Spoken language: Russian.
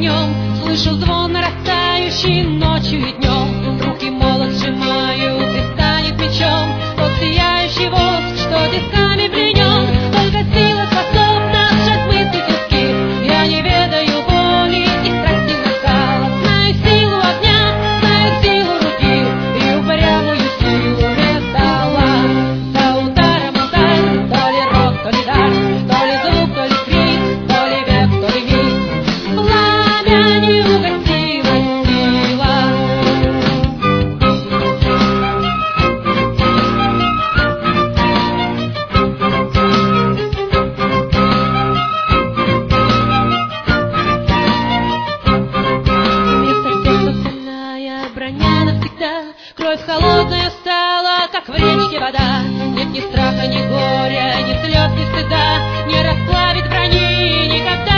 огнем, слышу звон, нарастающий ночью и днем. Руки молот сжимают, и станет мечом тот сияющий воск, что тисками пленен. Только сила способна сжать мысли тиски. Я не ведаю боли и страсти накала. Знаю силу огня, знаю силу руки, и упрямую силу металла. За ударом удар, то ли рок, то ли дар, то ли звук, то ли крик, то ли век, то ли миг. Пламя неугасимая сила. Вместо сердца стальная броня навсегда, кровь холодная стала, как в речке вода. Нет ни страха, ни горя, ни слез, ни стыда, не расплавит брони никогда.